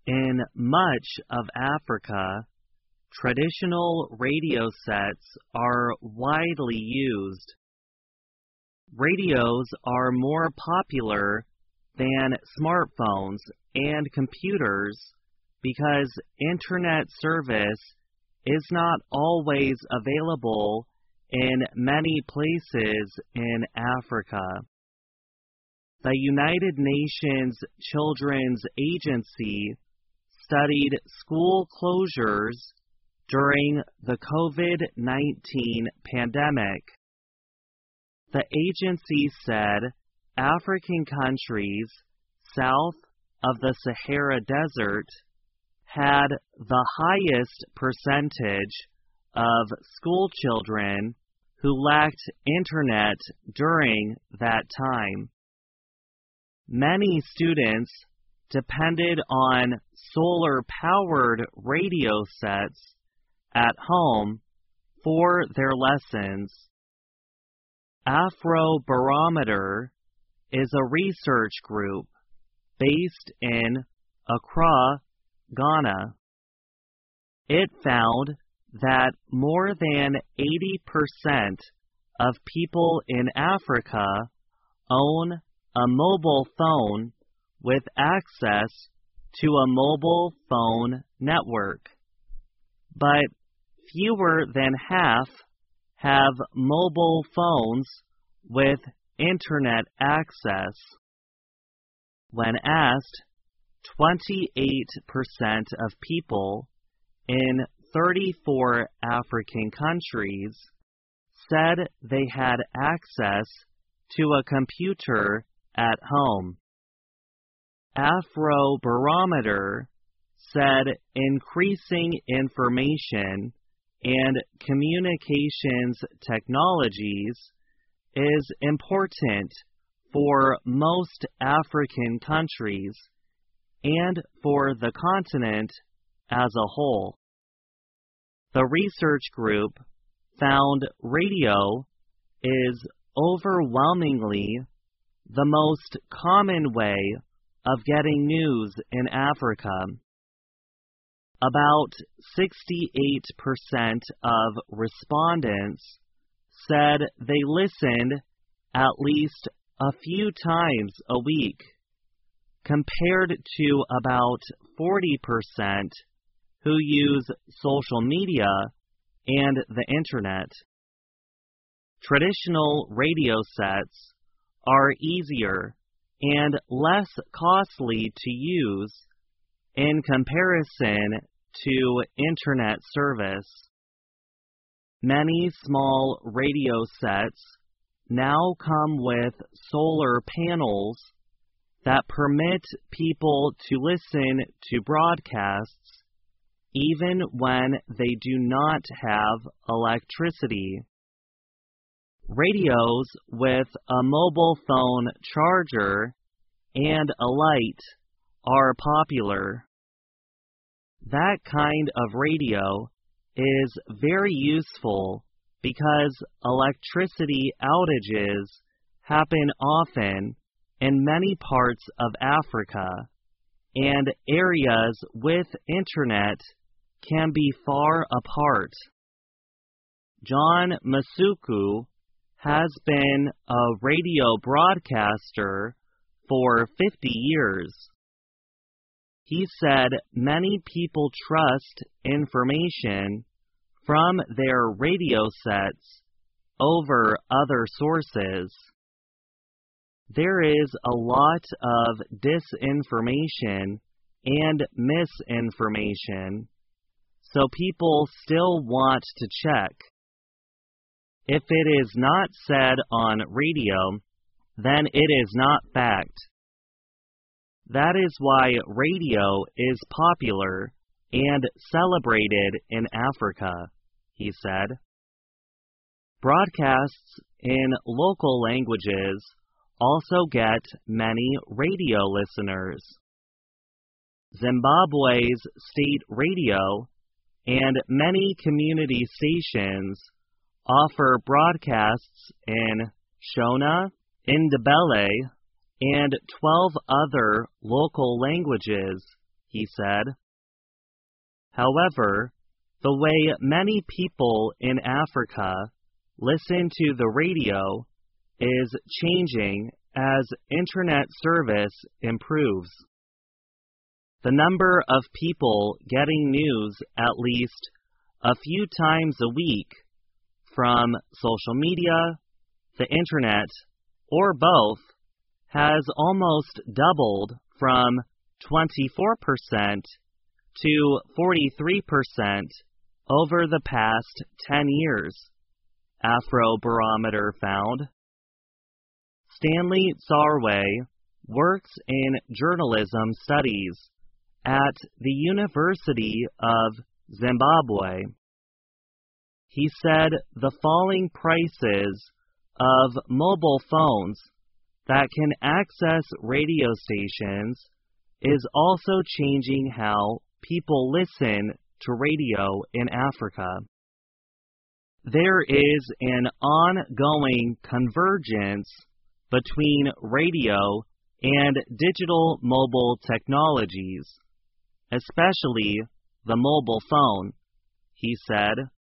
In much of Africa, traditional radio sets are widely used. Radios are more popular than smartphones and computers because internet service is not always available in many places in Africa. The United Nations Children's Agency studied school closures during the COVID-19 pandemic. The agency said African countries south of the Sahara Desert had the highest percentage of school children who lacked internet during that time. Many students depended on solar-powered radio sets at home for their lessons. Afrobarometer is a research group based in Accra, Ghana. It found that more than 80% of people in Africa own a mobile phone with access to a mobile phone network, but fewer than half have mobile phones with internet access. When asked, 28% of people in 34 African countries said they had access to a computer at home. Afrobarometer said increasing information and communications technologies is important for most African countries and for the continent as a whole. The research group found radio is overwhelmingly the most common way of getting news in Africa. About 68% of respondents said they listened at least a few times a week, compared to about 40% who use social media and the internet. Traditional radio sets are easier and less costly to use in comparison to internet service. Many small radio sets now come with solar panels that permit people to listen to broadcasts even when they do not have electricity. Radios with a mobile phone charger and a light are popular. That kind of radio is very useful because electricity outages happen often in many parts of Africa, and areas with internet can be far apart. John Masuku has been a radio broadcaster for 50 years. He said many people trust information from their radio sets over other sources. There is a lot of disinformation and misinformation, so people still want to check. If it is not said on radio, then it is not fact. That is why radio is popular and celebrated in Africa, he said. Broadcasts in local languages also get many radio listeners. Zimbabwe's state radio and many community stations offer broadcasts in Shona, Ndebele, and 12 other local languages he said. However, the way many people in Africa listen to the radio is changing as internet service improves. The number of people getting news at least a few times a week from social media, the internet, or both has almost doubled from 24% to 43% over the past 10 years, Afrobarometer found. Stanley Tsarwe works in journalism studies at the University of Zimbabwe. He said the falling prices of mobile phones that can access radio stations is also changing how people listen to radio in Africa. There is an ongoing convergence between radio and digital mobile technologies, especially the mobile phone, he said.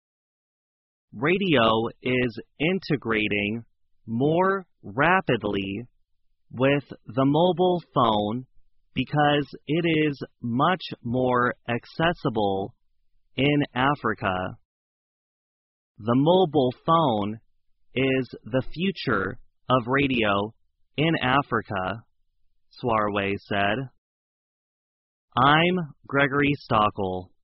Radio is integrating more rapidly with the mobile phone because it is much more accessible in Africa. The mobile phone is the future of radio in Africa, Tsarwe said. I'm Gregory Stockel.